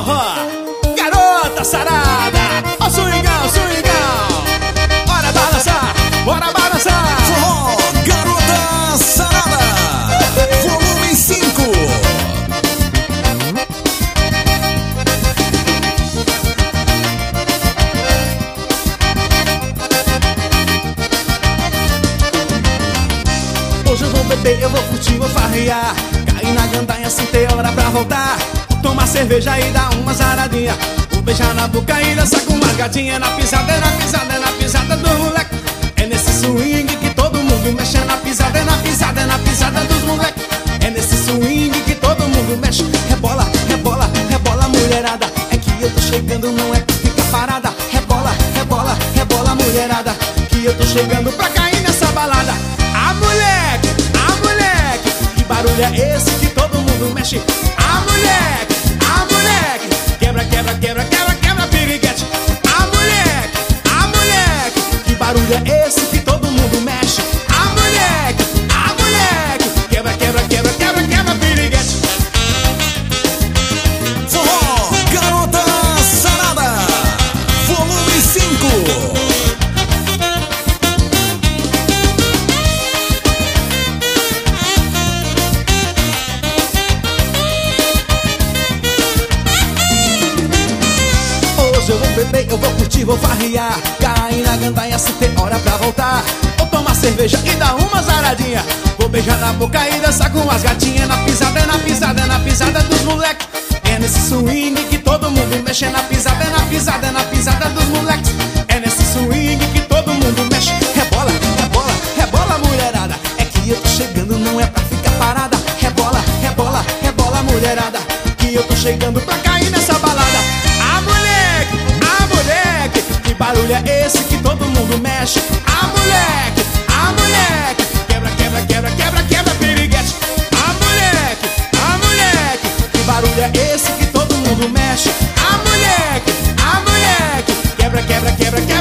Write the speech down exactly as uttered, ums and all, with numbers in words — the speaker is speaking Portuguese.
forró, garota sarada, ó swingão, swingão. Bora balançar, bora balançar. Forró, garota sarada, volume cinco. Hoje eu vou beber, eu vou curtir, vou farrear. Cair na gandaia sem ter hora pra voltar. Tomar cerveja e dar uma zaradinha. Vou beijar na boca e dançar com uma gatinha. Na pisada, é na pisada, é na pisada do moleque. É nesse swing que todo mundo mexe. É na pisada, é na pisada, é na pisada dos moleque. É nesse swing que todo mundo mexe. Rebola, rebola, rebola mulherada. É que eu tô chegando, não é pra ficar parada. Rebola, rebola, rebola mulherada. Que eu tô chegando pra cair nessa balada. Ah moleque, ah moleque, que barulho é esse que todo mundo mexe? Ah moleque, ah moleque, quebra, quebra, quebra, quebra, quebra piriguete. Ah moleque, ah moleque, que barulho é esse que todo mundo mexe? Ah moleque, ah moleque, quebra, quebra, quebra, quebra, quebra piriguete. Forró, garota sarada, volume cinco. Hoje eu vou beber, eu vou curtir, vou farrear. Cair na gandaia sem ter hora pra voltar. Vou tomar cerveja e dar uma zaradinha. Vou beijar na boca e dançar com as gatinhas. Na pisada, é na pisada, é na pisada dos moleques. É nesse swing que todo mundo mexe. É na pisada, é na pisada, é na pisada dos moleques. É nesse swing que todo mundo mexe. Rebola, rebola, rebola mulherada. É que eu tô chegando, não é pra ficar parada. Rebola, rebola, rebola mulherada. Que eu tô chegando pra cair nessa balada. Ah moleque, ah moleque, que barulho é esse que todo mundo mexe? Ah moleque, ah moleque, quebra, quebra, quebra, quebra, quebra piriguete. Ah moleque, ah moleque, que barulho é esse que todo mundo mexe? Ah moleque, ah moleque, quebra, quebra, quebra, quebra.